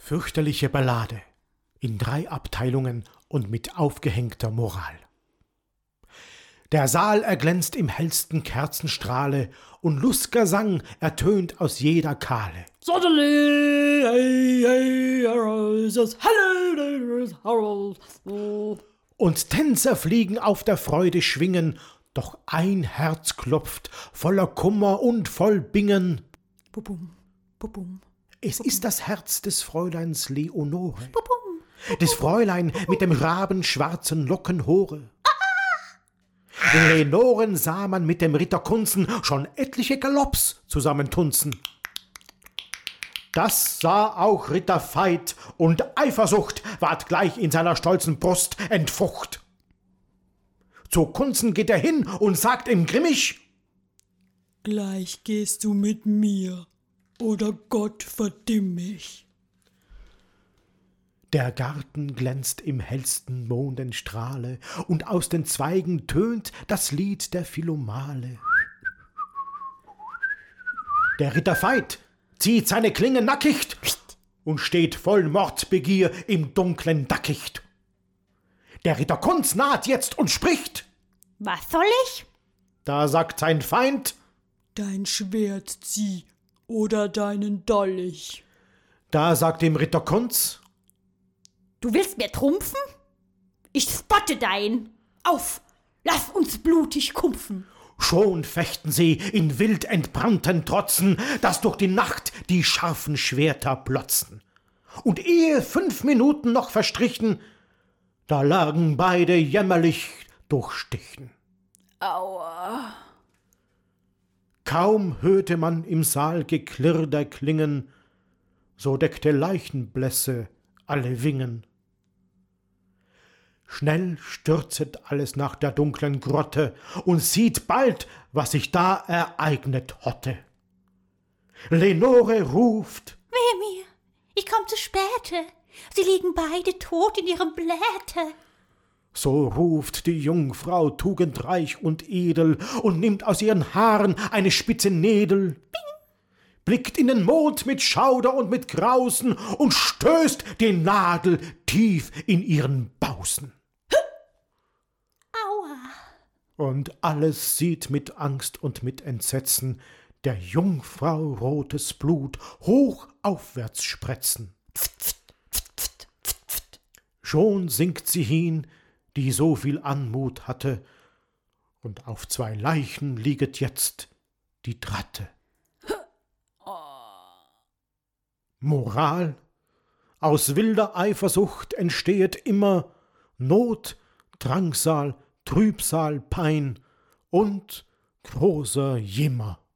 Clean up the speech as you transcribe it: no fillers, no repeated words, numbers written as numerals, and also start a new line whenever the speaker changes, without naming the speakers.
Fürchterliche Ballade in 3 Abteilungen und mit aufgehängter Moral. Der Saal erglänzt im hellsten Kerzenstrahle und lust'ger Sang ertönt aus jeder Kahle.
Suddenly, hey, hey, arises, hello, Harold.
Und Tänzer fliegen auf der Freude schwingen, doch ein Herz klopft voller Kummer und voll Bingen.
Bubum, bubum.
Es ist das Herz des Fräuleins Leonore,
Bubum.
des Fräulein mit dem rabenschwarzen Lockenhore. Den Leonoren sah man mit dem Ritter Kunzen schon etliche Galopps zusammentunzen. Das sah auch Ritter Veit, und Eifersucht ward gleich in seiner stolzen Brust entfucht. Zu Kunzen geht er hin und sagt ihm grimmig:
Gleich gehst du mit mir, oder Gott verdimm mich.
Der Garten glänzt im hellsten Mondenstrahle, und aus den Zweigen tönt das Lied der Philomale. Der Ritter Veit zieht seine Klinge nackig und steht voll Mordbegier im dunklen Dackicht. Der Ritter Kunz naht jetzt und spricht:
Was soll ich?
Da sagt sein Feind:
Dein Schwert zieh, oder deinen Dolch.
Da sagt dem Ritter Kunz:
Du willst mir trumpfen? Ich spotte dein. Auf, lass uns blutig kumpfen.
Schon fechten sie in wild entbrannten Trotzen, dass durch die Nacht die scharfen Schwerter blotzen. Und ehe 5 Minuten noch verstrichen, da lagen beide jämmerlich durchstichen.
Aua.
Kaum hörte man im Saal Geklirr der Klingen, so deckte Leichenblässe alle Wingen. Schnell stürzet alles nach der dunklen Grotte und sieht bald, was sich da ereignet hotte. Leonore ruft:
Wehe mir, ich komm zu späte. Sie liegen beide tot in ihrem Bläte.
So ruft die Jungfrau tugendreich und edel und nimmt aus ihren Haaren eine spitze Nädel, blickt in den Mond mit Schauder und mit Grausen und stößt die Nadel tief in ihren Bausen.
Aua.
Und alles sieht mit Angst und mit Entsetzen der Jungfrau rotes Blut hoch aufwärts spretzen. Schon sinkt sie hin, die so viel Anmut hatte, und auf 2 Leichen lieget jetzt die Dratte. Moral: Aus wilder Eifersucht entstehet immer Not, Drangsal, Trübsal, Pein und großer Jimmer.